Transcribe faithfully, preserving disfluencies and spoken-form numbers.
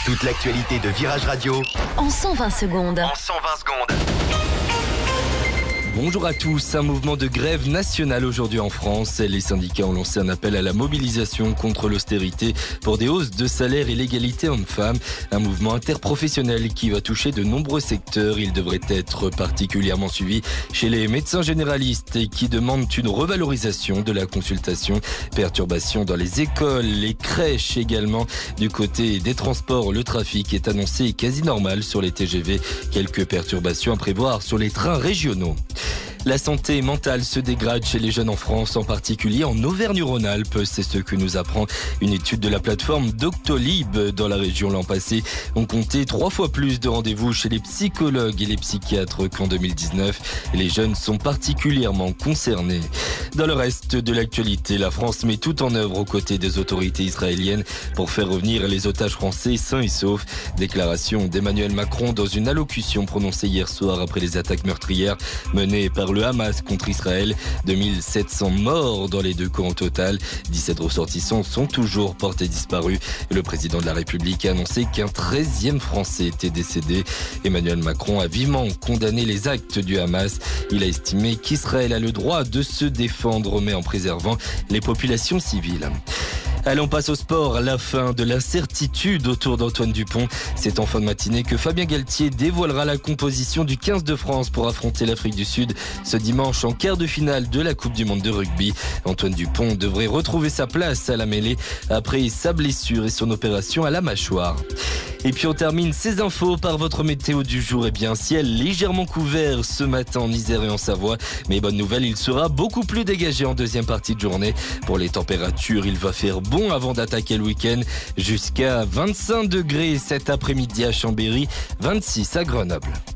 Toute l'actualité de Virage Radio en cent vingt secondes. En cent vingt secondes. Bonjour à tous. Un mouvement de grève nationale aujourd'hui en France. Les syndicats ont lancé un appel à la mobilisation contre l'austérité pour des hausses de salaire et l'égalité homme-femme. Un mouvement interprofessionnel qui va toucher de nombreux secteurs. Il devrait être particulièrement suivi chez les médecins généralistes et qui demandent une revalorisation de la consultation. Perturbations dans les écoles, les crèches également. Du côté des transports, le trafic est annoncé quasi normal sur les T G V. Quelques perturbations à prévoir sur les trains régionaux. La santé mentale se dégrade chez les jeunes en France, en particulier en Auvergne-Rhône-Alpes. C'est ce que nous apprend une étude de la plateforme Doctolib. Dans la région l'an passé, on comptait trois fois plus de rendez-vous chez les psychologues et les psychiatres qu'en deux mille dix-neuf. Les jeunes sont particulièrement concernés. Dans le reste de l'actualité, la France met tout en œuvre aux côtés des autorités israéliennes pour faire revenir les otages français sains et saufs. Déclaration d'Emmanuel Macron dans une allocution prononcée hier soir après les attaques meurtrières menées par le Hamas contre Israël. deux mille sept cents morts dans les deux camps au total. dix-sept ressortissants sont toujours portés disparus. Le président de la République a annoncé qu'un treizième Français était décédé. Emmanuel Macron a vivement condamné les actes du Hamas. Il a estimé qu'Israël a le droit de se défendre, mais en préservant les populations civiles. Allez, on passe au sport. La fin de l'incertitude autour d'Antoine Dupont. C'est en fin de matinée que Fabien Galtier dévoilera la composition du quinze de France pour affronter l'Afrique du Sud ce dimanche en quart de finale de la Coupe du Monde de rugby. Antoine Dupont devrait retrouver sa place à la mêlée après sa blessure et son opération à la mâchoire. Et puis on termine ces infos par votre météo du jour. Eh bien, ciel légèrement couvert ce matin en Isère et en Savoie. Mais bonne nouvelle, il sera beaucoup plus dégagé en deuxième partie de journée. Pour les températures, il va faire bon avant d'attaquer le week-end. Jusqu'à vingt-cinq degrés cet après-midi à Chambéry, vingt-six à Grenoble.